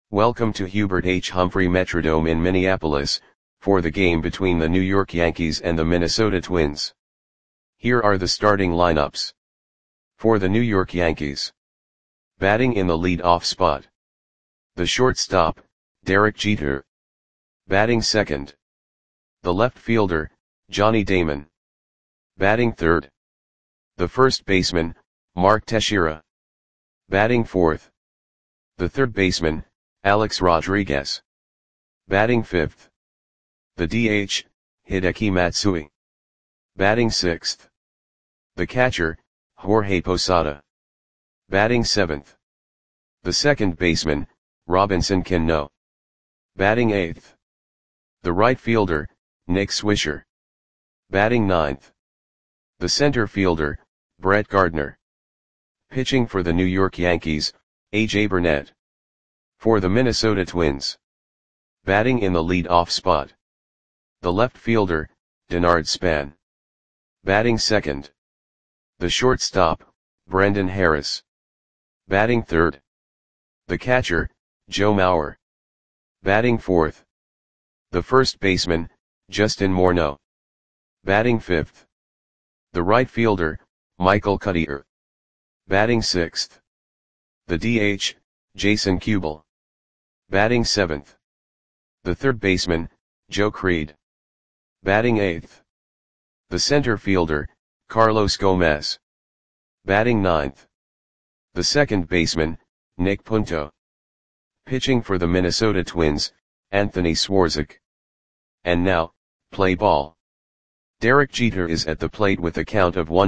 Welcome to Hubert H. Humphrey Metrodome in Minneapolis, for the game between the New York Yankees and the Minnesota Twins. Here are the starting lineups. For the New York Yankees. Batting in the lead-off spot. The shortstop, Derek Jeter. Batting second. The left fielder, Johnny Damon. Batting third. The first baseman, Mark Teixeira. Batting fourth. The third baseman, Alex Rodriguez. Batting fifth. The DH, Hideki Matsui. Batting sixth. The catcher, Jorge Posada. Batting seventh. The second baseman, Robinson Cano. Batting eighth. The right fielder, Nick Swisher. Batting ninth. The center fielder, Brett Gardner. Pitching for the New York Yankees, A.J. Burnett. For the Minnesota Twins. Batting in the lead-off spot. The left fielder, Denard Span. Batting second. The shortstop, Brendan Harris. Batting third. The catcher, Joe Mauer. Batting fourth. The first baseman, Justin Morneau. Batting fifth. The right fielder, Michael Cuddyer. Batting sixth. The DH, Jason Kubel. Batting seventh. The third baseman, Joe Creed. Batting eighth. The center fielder, Carlos Gomez. Batting ninth. The second baseman, Nick Punto. Pitching for the Minnesota Twins, Anthony Swarzak. And now, play ball. Derek Jeter is at the plate with a count of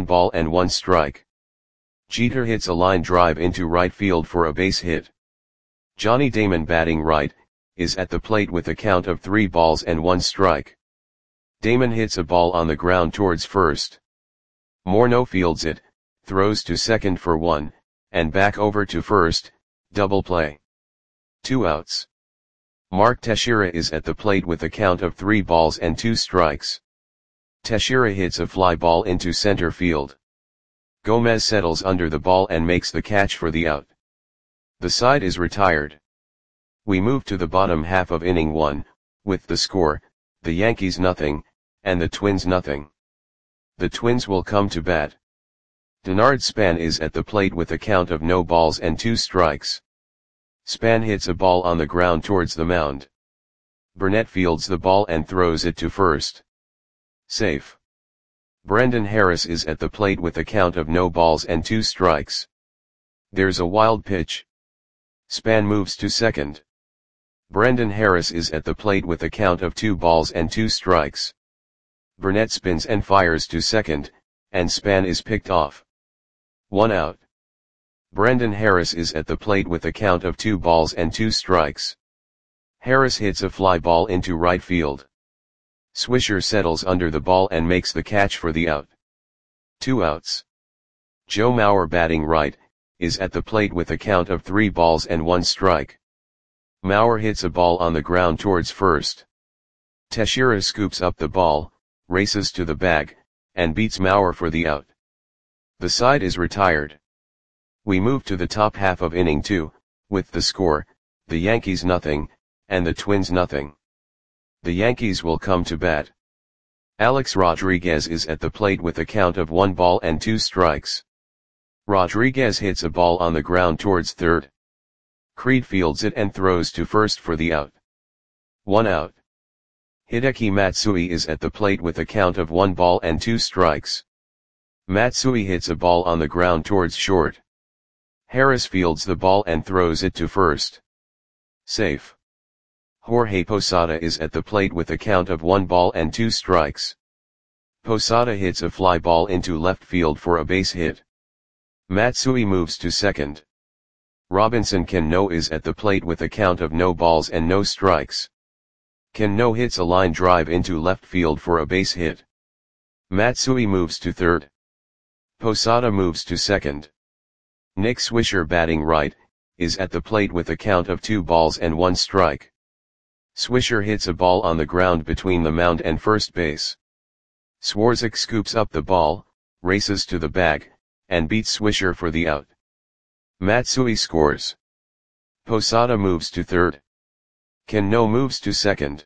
1-1 Jeter hits a line drive into right field for a base hit. Johnny Damon, batting right, is at the plate with a count of 3-1. Damon hits a ball on the ground towards first. Morneau fields it, throws to second for 1, and back over to first, double play. 2 outs. Mark Teixeira is at the plate with a count of 3-2. Teixeira hits a fly ball into center field. Gomez settles under the ball and makes the catch for the out. The side is retired. We move to the bottom half of inning 1, with the score, the Yankees 0, and the Twins 0. The Twins will come to bat. Denard Span is at the plate with a count of 0-2. Span hits a ball on the ground towards the mound. Burnett fields the ball and throws it to first. Safe. Brendan Harris is at the plate with a count of 0-2. There's a wild pitch. Span moves to second. Brendan Harris is at the plate with a count of 2-2. Burnett spins and fires to second, and Span is picked off. 1 out. Brendan Harris is at the plate with a count of 2-2. Harris hits a fly ball into right field. Swisher settles under the ball and makes the catch for the out. 2 outs. Joe Mauer, batting right, is at the plate with a count of 3-1. Mauer hits a ball on the ground towards first. Teixeira scoops up the ball, races to the bag, and beats Mauer for the out. The side is retired. We move to the top half of inning 2, with the score, the Yankees 0, and the Twins 0. The Yankees will come to bat. Alex Rodriguez is at the plate with a count of 1-2. Rodriguez hits a ball on the ground towards third. Creed fields it and throws to first for the out. 1 out. Hideki Matsui is at the plate with a count of 1-2. Matsui hits a ball on the ground towards short. Harris fields the ball and throws it to first. Safe. Jorge Posada is at the plate with a count of 1-2. Posada hits a fly ball into left field for a base hit. Matsui moves to second. Robinson Cano is at the plate with a count of 0-0. Cano hits a line drive into left field for a base hit. Matsui moves to third. Posada moves to second. Nick Swisher, batting right, is at the plate with a count of 2-1. Swisher hits a ball on the ground between the mound and first base. Swarzak scoops up the ball, races to the bag, and beats Swisher for the out. Matsui scores. Posada moves to third. Cano moves to second.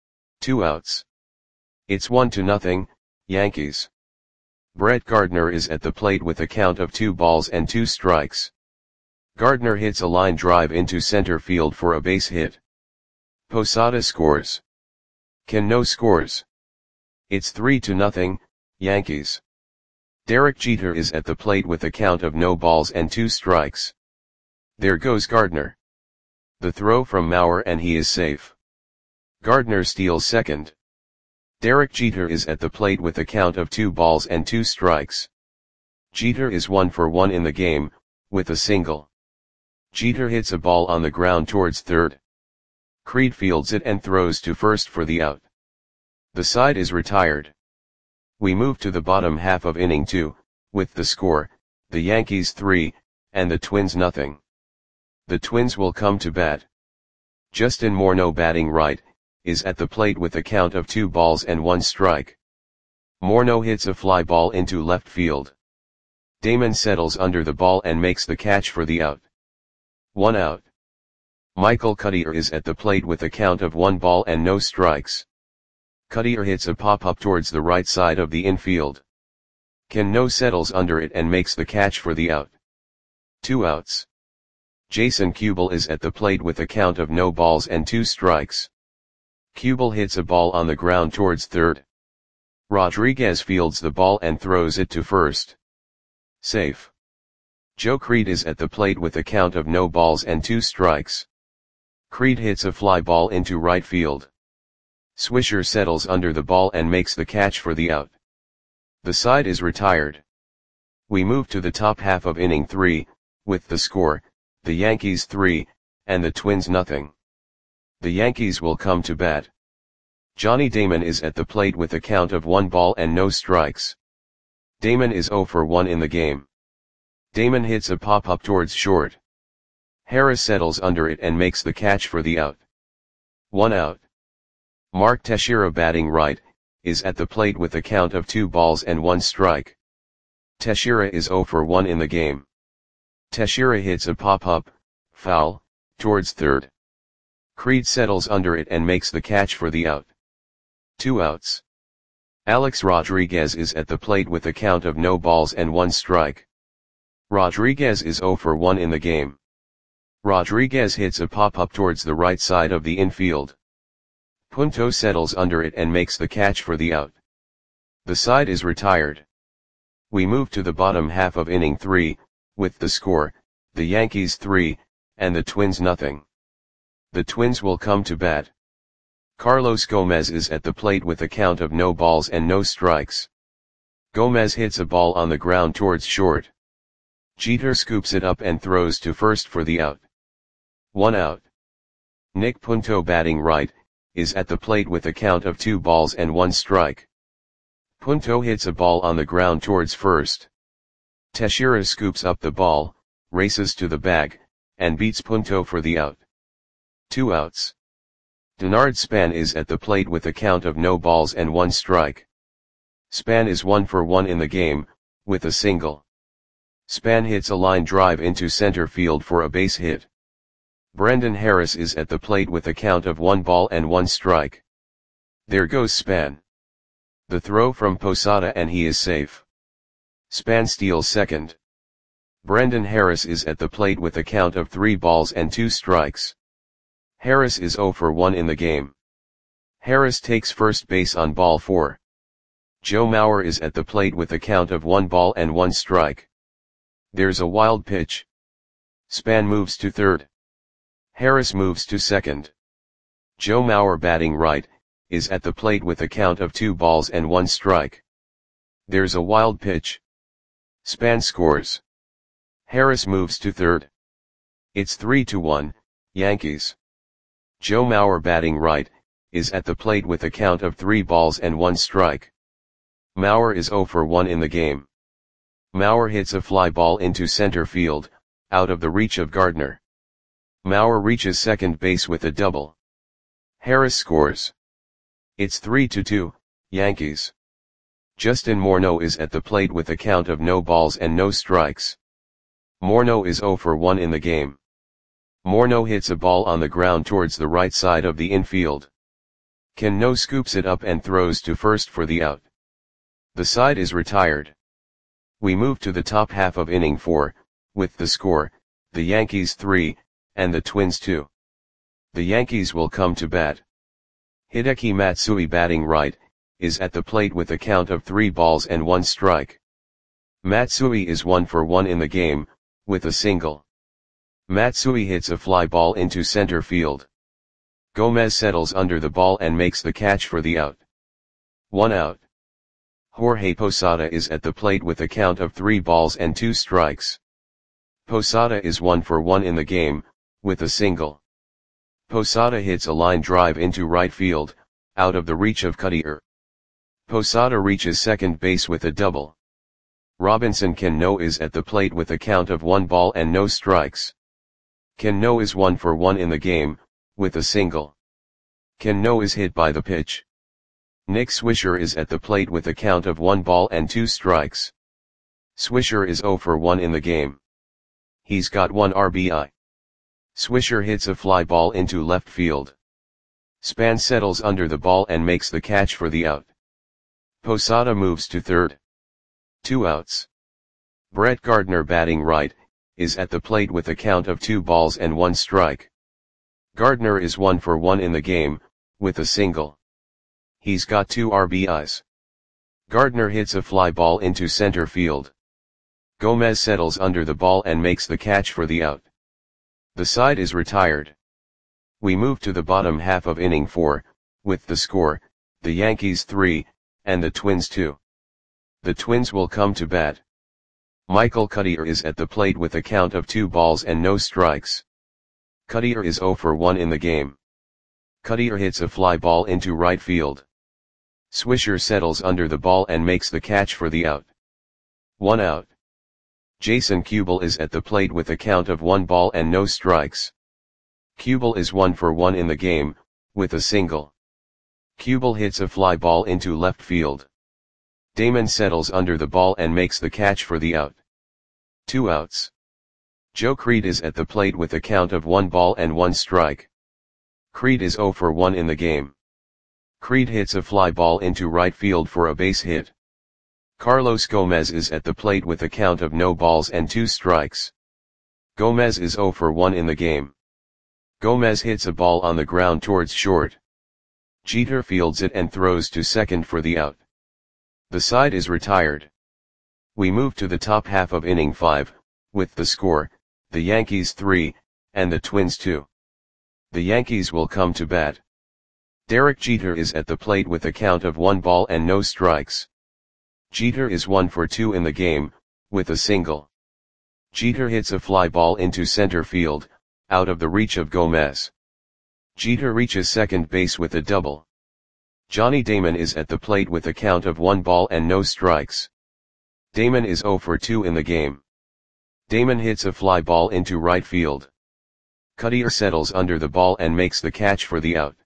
2 outs. It's 1-0, Yankees. Brett Gardner is at the plate with a count of 2 balls and 2 strikes. Gardner hits a line drive into center field for a base hit. Posada scores. Cano scores. It's 3-0, Yankees. Derek Jeter is at the plate with a count of no balls and 2 strikes. There goes Gardner. The throw from Mauer and he is safe. Gardner steals second. Derek Jeter is at the plate with a count of 2 balls and 2 strikes. Jeter is 1 for 1 in the game, with a single. Jeter hits a ball on the ground towards third. Creed fields it and throws to first for the out. The side is retired. We move to the bottom half of inning 2, with the score, the Yankees 3, and the Twins nothing. The Twins will come to bat. Justin Morneau, batting right, is at the plate with a count of 2 balls and 1 strike. Morneau hits a fly ball into left field. Damon settles under the ball and makes the catch for the out. 1 out. Michael Cuddyer is at the plate with a count of 1 ball and no strikes. Cuddyer hits a pop-up towards the right side of the infield. Cano settles under it and makes the catch for the out. 2 outs. Jason Kubel is at the plate with a count of no balls and 2 strikes. Kubel hits a ball on the ground towards third. Rodriguez fields the ball and throws it to first. Safe. Joe Creed is at the plate with a count of no balls and 2 strikes. Creed hits a fly ball into right field. Swisher settles under the ball and makes the catch for the out. The side is retired. We move to the top half of inning 3, with the score, the Yankees 3, and the Twins nothing. The Yankees will come to bat. Johnny Damon is at the plate with a count of 1 ball and no strikes. Damon is 0 for 1 in the game. Damon hits a pop-up towards short. Harris settles under it and makes the catch for the out. 1 out. Mark Teixeira, batting right, is at the plate with a count of 2 balls and 1 strike. Teixeira is 0 for 1 in the game. Teixeira hits a pop-up, foul, towards third. Creed settles under it and makes the catch for the out. 2 outs. Alex Rodriguez is at the plate with a count of no balls and 1 strike. Rodriguez is 0 for 1 in the game. Rodriguez hits a pop-up towards the right side of the infield. Punto settles under it and makes the catch for the out. The side is retired. We move to the bottom half of inning 3, with the score, the Yankees 3, and the Twins nothing. The Twins will come to bat. Carlos Gomez is at the plate with a count of no balls and no strikes. Gomez hits a ball on the ground towards short. Jeter scoops it up and throws to first for the out. 1 out. Nick Punto, batting right, is at the plate with a count of 2 balls and 1 strike. Punto hits a ball on the ground towards first. Teixeira scoops up the ball, races to the bag, and beats Punto for the out. 2 outs. Denard Span is at the plate with a count of no balls and 1 strike. Span is 1 for 1 in the game, with a single. Span hits a line drive into center field for a base hit. Brendan Harris is at the plate with a count of 1 ball and 1 strike. There goes Span. The throw from Posada and he is safe. Span steals second. Brendan Harris is at the plate with a count of 3 balls and 2 strikes. Harris is 0 for 1 in the game. Harris takes first base on ball 4. Joe Mauer is at the plate with a count of 1 ball and 1 strike. There's a wild pitch. Span moves to third. Harris moves to second. Joe Mauer, batting right, is at the plate with a count of 2 balls and 1 strike. There's a wild pitch. Span scores. Harris moves to third. It's 3-1, Yankees. Joe Mauer, batting right, is at the plate with a count of 3 balls and 1 strike. Mauer is 0 for 1 in the game. Mauer hits a fly ball into center field, out of the reach of Gardner. Mauer reaches second base with a double. Harris scores. It's 3-2, Yankees. Justin Morneau is at the plate with a count of no balls and no strikes. Morneau is 0 for 1 in the game. Morneau hits a ball on the ground towards the right side of the infield. Cano scoops it up and throws to first for the out. The side is retired. We move to the top half of inning 4, with the score, the Yankees 3, and the Twins 2. The Yankees will come to bat. Hideki Matsui, batting right, is at the plate with a count of 3 balls and 1 strike. Matsui is 1 for 1 in the game, with a single. Matsui hits a fly ball into center field. Gomez settles under the ball and makes the catch for the out. 1 out. Jorge Posada is at the plate with a count of 3 balls and 2 strikes. Posada is 1 for 1 in the game, with a single. Posada hits a line drive into right field, out of the reach of Cutter. Posada reaches second base with a double. Robinson Cano is at the plate with a count of 1 ball and no strikes. Cano is 1 for 1 in the game, with a single. Cano is hit by the pitch. Nick Swisher is at the plate with a count of 1 ball and 2 strikes. Swisher is 0 for 1 in the game. He's got 1 RBI. Swisher hits a fly ball into left field. Span settles under the ball and makes the catch for the out. Posada moves to third. 2 outs. Brett Gardner, batting right, is at the plate with a count of 2 balls and 1 strike. Gardner is 1 for 1 in the game, with a single. He's got 2 RBIs. Gardner hits a fly ball into center field. Gomez settles under the ball and makes the catch for the out. The side is retired. We move to the bottom half of inning 4, with the score, the Yankees 3, and the Twins 2. The Twins will come to bat. Michael Cutter is at the plate with a count of 2 balls and no strikes. Cutter is 0 for 1 in the game. Cutter hits a fly ball into right field. Swisher settles under the ball and makes the catch for the out. 1 out. Jason Kubel is at the plate with a count of 1 ball and no strikes. Kubel is 1 for 1 in the game, with a single. Kubel hits a fly ball into left field. Damon settles under the ball and makes the catch for the out. 2 outs. Joe Creed is at the plate with a count of 1 ball and 1 strike. Creed is 0 for 1 in the game. Creed hits a fly ball into right field for a base hit. Carlos Gomez is at the plate with a count of no balls and 2 strikes. Gomez is 0 for 1 in the game. Gomez hits a ball on the ground towards short. Jeter fields it and throws to second for the out. The side is retired. We move to the top half of inning 5, with the score, the Yankees 3, and the Twins 2. The Yankees will come to bat. Derek Jeter is at the plate with a count of 1 ball and no strikes. Jeter is 1 for 2 in the game, with a single. Jeter hits a fly ball into center field, out of the reach of Gomez. Jeter reaches second base with a double. Johnny Damon is at the plate with a count of 1 ball and no strikes. Damon is 0 for 2 in the game. Damon hits a fly ball into right field. Cutter settles under the ball and makes the catch for the out.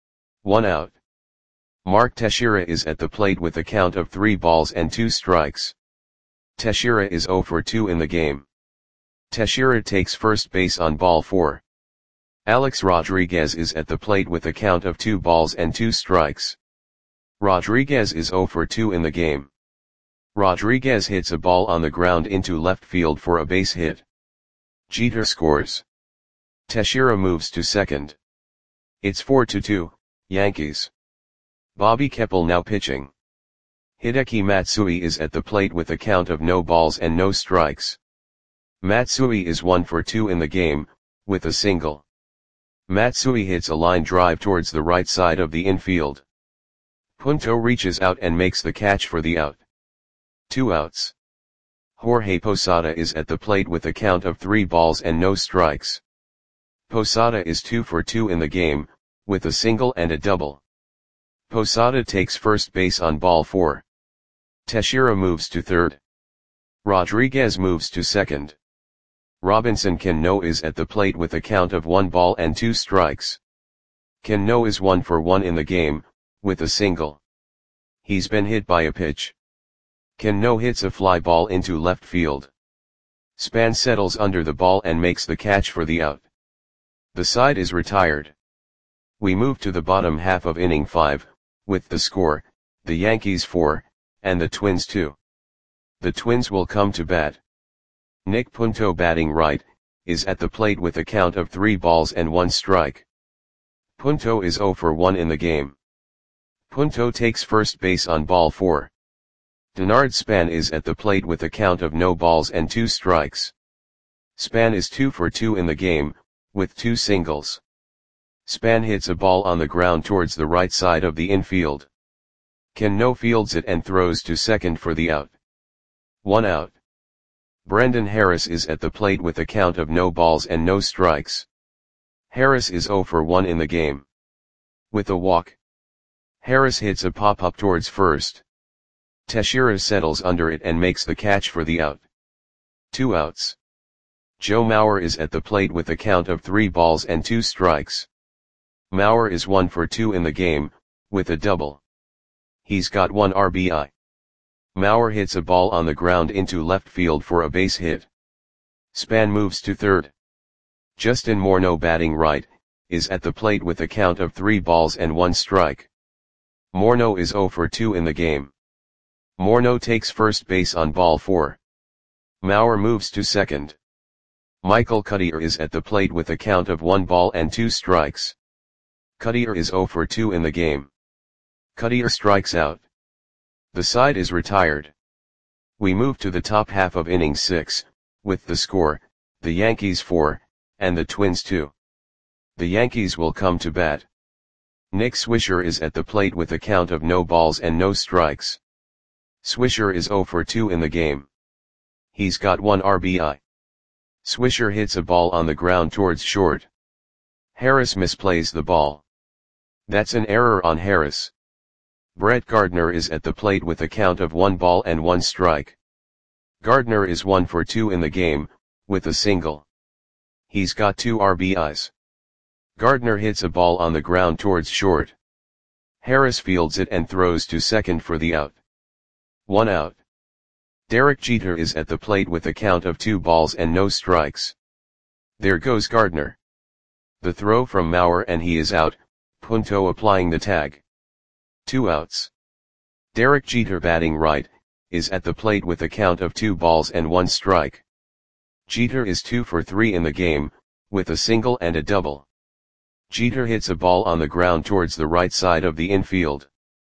1 out. Mark Teixeira is at the plate with a count of 3 balls and 2 strikes. Teixeira is 0 for 2 in the game. Teixeira takes first base on ball 4. Alex Rodriguez is at the plate with a count of 2 balls and 2 strikes. Rodriguez is 0 for 2 in the game. Rodriguez hits a ball on the ground into left field for a base hit. Jeter scores. Teixeira moves to second. It's 4-2, Yankees. Bobby Keppel now pitching. Hideki Matsui is at the plate with a count of no balls and no strikes. Matsui is 1 for 2 in the game, with a single. Matsui hits a line drive towards the right side of the infield. Punto reaches out and makes the catch for the out. 2 outs. Jorge Posada is at the plate with a count of 3 balls and no strikes. Posada is 2 for 2 in the game, with a single and a double. Posada takes first base on ball 4. Teixeira moves to third. Rodriguez moves to second. Robinson Cano is at the plate with a count of 1 ball and 2 strikes. Cano is 1 for 1 in the game, with a single. He's been hit by a pitch. Cano hits a fly ball into left field. Span settles under the ball and makes the catch for the out. The side is retired. We move to the bottom half of inning 5, with the score, the Yankees 4, and the Twins 2. The Twins will come to bat. Nick Punto, batting right, is at the plate with a count of 3 balls and 1 strike. Punto is 0 for 1 in the game. Punto takes first base on ball 4. Denard Span is at the plate with a count of no balls and 2 strikes. Span is 2 for 2 in the game, with 2 singles. Span hits a ball on the ground towards the right side of the infield. Cano fields it and throws to second for the out. 1 out. Brendan Harris is at the plate with a count of no balls and no strikes. Harris is 0 for 1 in the game. With a walk. Harris hits a pop-up towards first. Teixeira settles under it and makes the catch for the out. 2 outs. Joe Mauer is at the plate with a count of 3 balls and 2 strikes. Mauer is 1 for 2 in the game, with a double. He's got 1 RBI. Mauer hits a ball on the ground into left field for a base hit. Span moves to third. Justin Morneau, batting right, is at the plate with a count of 3 balls and 1 strike. Morneau is 0 for 2 in the game. Morneau takes first base on ball 4. Mauer moves to second. Michael Cuddyer is at the plate with a count of 1 ball and 2 strikes. Cuddyer is 0 for 2 in the game. Cuddyer strikes out. The side is retired. We move to the top half of inning 6, with the score, the Yankees 4, and the Twins 2. The Yankees will come to bat. Nick Swisher is at the plate with a count of no balls and no strikes. Swisher is 0 for 2 in the game. He's got 1 RBI. Swisher hits a ball on the ground towards short. Harris misplays the ball. That's an error on Harris. Brett Gardner is at the plate with a count of 1 ball and 1 strike. Gardner is 1 for 2 in the game, with a single. He's got 2 RBIs. Gardner hits a ball on the ground towards short. Harris fields it and throws to second for the out. 1 out. Derek Jeter is at the plate with a count of 2 balls and no strikes. There goes Gardner. The throw from Mauer and he is out, Punto applying the tag. 2 outs. Derek Jeter, batting right, is at the plate with a count of 2 balls and 1 strike. Jeter is 2 for 3 in the game, with a single and a double. Jeter hits a ball on the ground towards the right side of the infield.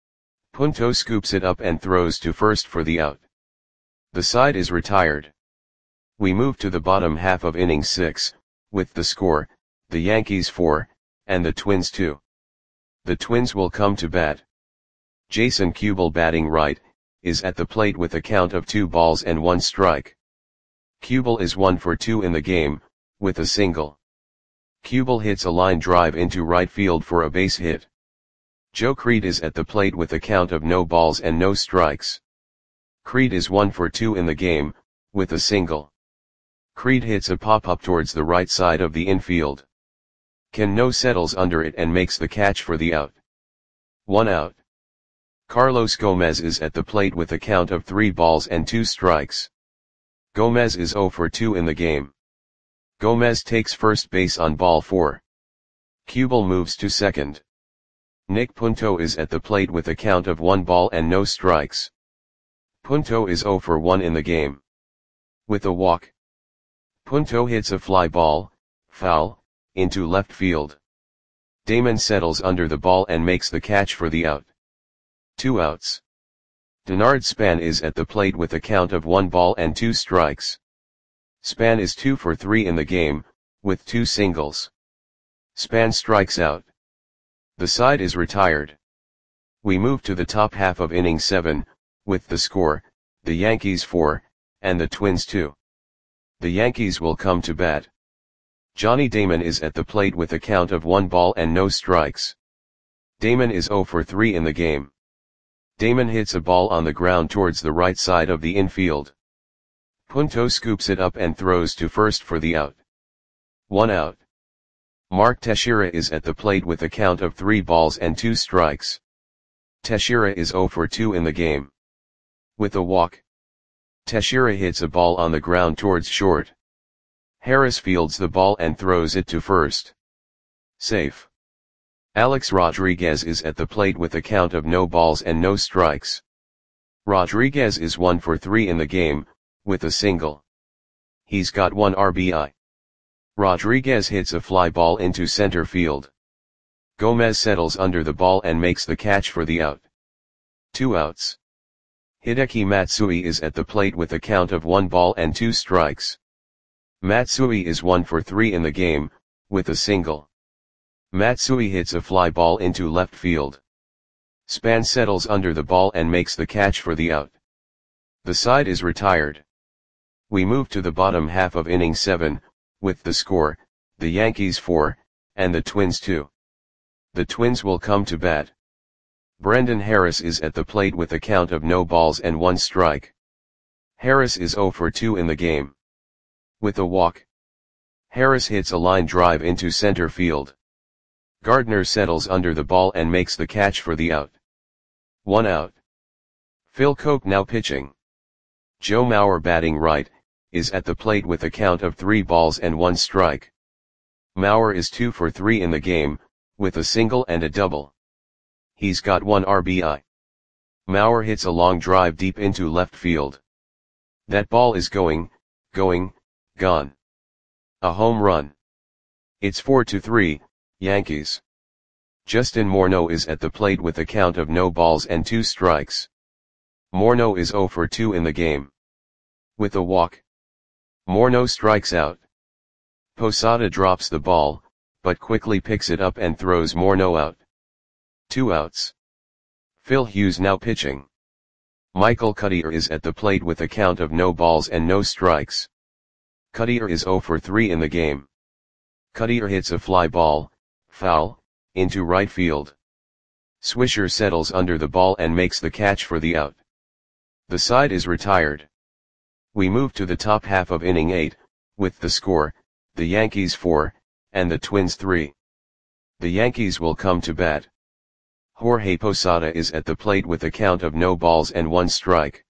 Punto scoops it up and throws to first for the out. The side is retired. We move to the bottom half of inning 6, with the score, the Yankees 4, and the Twins 2. The Twins will come to bat. Jason Kubel, batting right, is at the plate with a count of 2 balls and 1 strike. Kubel is 1 for 2 in the game, with a single. Kubel hits a line drive into right field for a base hit. Joe Creed is at the plate with a count of no balls and no strikes. Creed is 1 for 2 in the game, with a single. Creed hits a pop-up towards the right side of the infield. Cano settles under it and makes the catch for the out. 1 out. Carlos Gomez is at the plate with a count of 3 balls and 2 strikes. Gomez is 0 for 2 in the game. Gomez takes first base on ball 4. Kubel moves to second. Nick Punto is at the plate with a count of 1 ball and no strikes. Punto is 0 for 1 in the game. With a walk. Punto hits a fly ball, foul, into left field. Damon settles under the ball and makes the catch for the out. 2 outs. Denard Span is at the plate with a count of 1 ball and 2 strikes. Span is 2 for 3 in the game, with 2 singles. Span strikes out. The side is retired. We move to the top half of inning 7, with the score, the Yankees 4, and the Twins 2. The Yankees will come to bat. Johnny Damon is at the plate with a count of 1 ball and no strikes. Damon is 0 for 3 in the game. Damon hits a ball on the ground towards the right side of the infield. Punto scoops it up and throws to first for the out. 1 out. Mark Teixeira is at the plate with a count of 3 balls and 2 strikes. Teixeira is 0 for 2 in the game. With a walk. Teixeira hits a ball on the ground towards short. Harris fields the ball and throws it to first. Safe. Alex Rodriguez is at the plate with a count of no balls and no strikes. Rodriguez is 1 for 3 in the game, with a single. He's got 1 RBI. Rodriguez hits a fly ball into center field. Gomez settles under the ball and makes the catch for the out. 2 outs. Hideki Matsui is at the plate with a count of 1 ball and 2 strikes. Matsui is 1 for 3 in the game, with a single. Matsui hits a fly ball into left field. Span settles under the ball and makes the catch for the out. The side is retired. We move to the bottom half of inning 7, with the score, the Yankees 4, and the Twins 2. The Twins will come to bat. Brendan Harris is at the plate with a count of no balls and 1 strike. Harris is 0 for 2 in the game. With a walk. Harris hits a line drive into center field. Gardner settles under the ball and makes the catch for the out. 1 out. Phil Coke now pitching. Joe Mauer batting right, is at the plate with a count of 3 balls and 1 strike. Mauer is 2 for 3 in the game, with a single and a double. He's got 1 RBI. Mauer hits a long drive deep into left field. That ball is going, gone. A home run. It's 4-3, Yankees. Justin Morneau is at the plate with a count of no balls and 2 strikes. Morneau is 0 for 2 in the game. With a walk. Morneau strikes out. Posada drops the ball, but quickly picks it up and throws Morneau out. 2 outs. Phil Hughes now pitching. Michael Cuddyer is at the plate with a count of no balls and no strikes. Cuddyer is 0 for 3 in the game. Cuddyer hits a fly ball, foul, into right field. Swisher settles under the ball and makes the catch for the out. The side is retired. We move to the top half of inning 8, with the score, the Yankees 4, and the Twins 3. The Yankees will come to bat. Jorge Posada is at the plate with a count of no balls and 1 strike.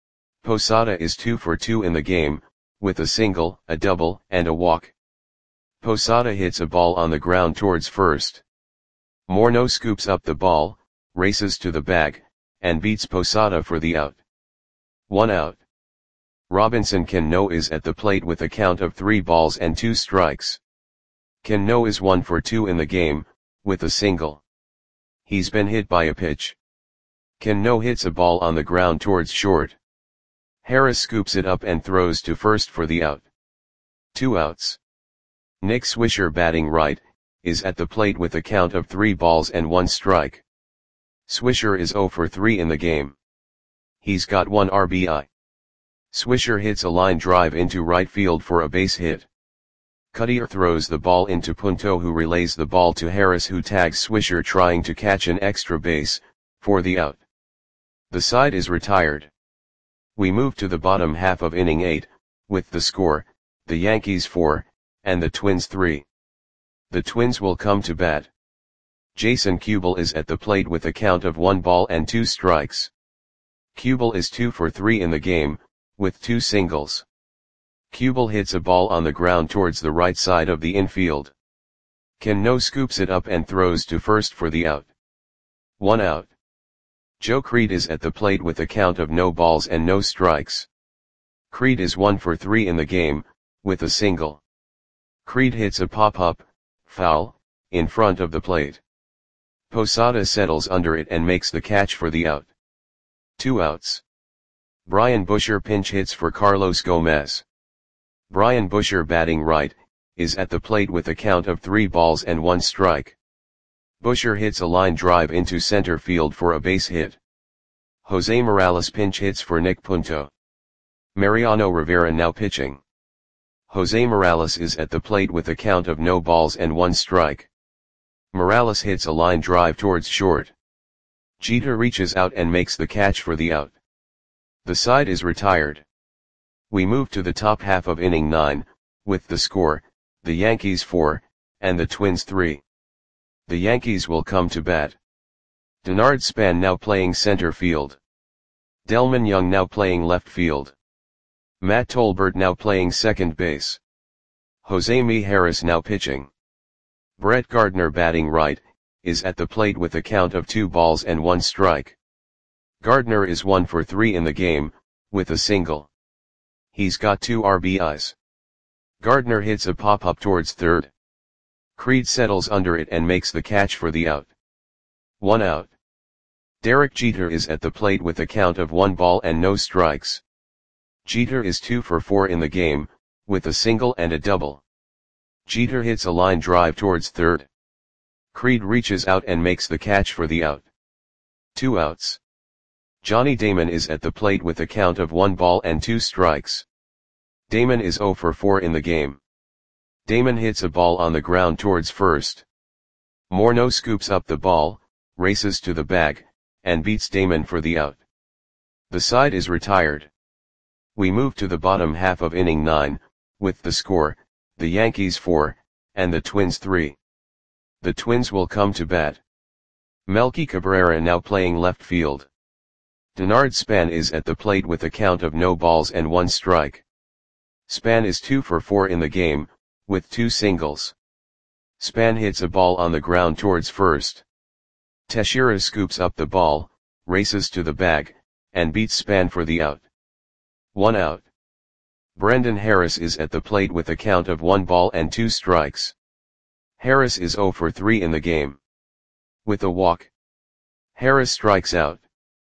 Posada is 2 for 2 in the game, with a single, a double, and a walk. Posada hits a ball on the ground towards first. Morneau scoops up the ball, races to the bag, and beats Posada for the out. 1 out. Robinson Cano is at the plate with a count of 3 balls and 2 strikes. Cano is 1 for 2 in the game, with a single. He's been hit by a pitch. Cano hits a ball on the ground towards short. Harris scoops it up and throws to first for the out. 2 outs. Nick Swisher batting right, is at the plate with a count of 3 balls and 1 strike. Swisher is 0 for 3 in the game. He's got 1 RBI. Swisher hits a line drive into right field for a base hit. Cuddyer throws the ball into Punto, who relays the ball to Harris, who tags Swisher trying to catch an extra base, for the out. The side is retired. We move to the bottom half of inning 8, with the score, the Yankees 4, and the Twins 3. The Twins will come to bat. Jason Kubel is at the plate with a count of 1 ball and 2 strikes. Kubel is 2 for 3 in the game, with 2 singles. Kubel hits a ball on the ground towards the right side of the infield. Cano scoops it up and throws to first for the out. 1 out. Joe Creed is at the plate with a count of no balls and no strikes. Creed is 1 for 3 in the game, with a single. Creed hits a pop-up, foul, in front of the plate. Posada settles under it and makes the catch for the out. 2 outs. Brian Busher pinch hits for Carlos Gomez. Brian Busher batting right, is at the plate with a count of 3 balls and 1 strike. Busher hits a line drive into center field for a base hit. Jose Morales pinch hits for Nick Punto. Mariano Rivera now pitching. Jose Morales is at the plate with a count of no balls and 1 strike. Morales hits a line drive towards short. Jeter reaches out and makes the catch for the out. The side is retired. We move to the top half of inning 9, with the score, the Yankees 4, and the Twins 3. The Yankees will come to bat. Denard Span now playing center field. Delman Young now playing left field. Matt Tolbert now playing second base. Jose Mijares now pitching. Brett Gardner batting right, is at the plate with a count of 2 balls and 1 strike. Gardner is 1 for 3 in the game, with a single. He's got 2 RBIs. Gardner hits a pop-up towards third. Creed settles under it and makes the catch for the out. 1 out. Derek Jeter is at the plate with a count of 1 ball and no strikes. Jeter is 2 for 4 in the game, with a single and a double. Jeter hits a line drive towards third. Creed reaches out and makes the catch for the out. 2 outs. Johnny Damon is at the plate with a count of 1 ball and 2 strikes. Damon is 0 for 4 in the game. Damon hits a ball on the ground towards first. Morneau scoops up the ball, races to the bag, and beats Damon for the out. The side is retired. We move to the bottom half of inning 9, with the score, the Yankees 4, and the Twins 3. The Twins will come to bat. Melky Cabrera now playing left field. Denard Span is at the plate with a count of no balls and 1 strike. Span is 2 for 4 in the game, with 2 singles. Span hits a ball on the ground towards first. Teixeira scoops up the ball, races to the bag, and beats Span for the out. 1 out. Brendan Harris is at the plate with a count of 1 ball and 2 strikes. Harris is 0 for 3 in the game. With a walk, Harris strikes out.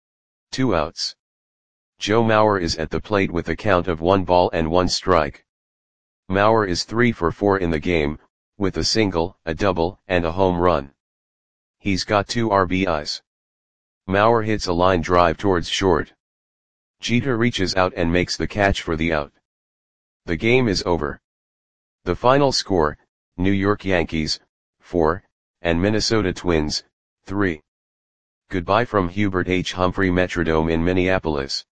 2 outs. Joe Mauer is at the plate with a count of 1 ball and 1 strike. Mauer is 3 for 4 in the game, with a single, a double, and a home run. He's got 2 RBIs. Mauer hits a line drive towards short. Jeter reaches out and makes the catch for the out. The game is over. The final score, New York Yankees, 4, and Minnesota Twins, 3. Goodbye from Hubert H. Humphrey Metrodome in Minneapolis.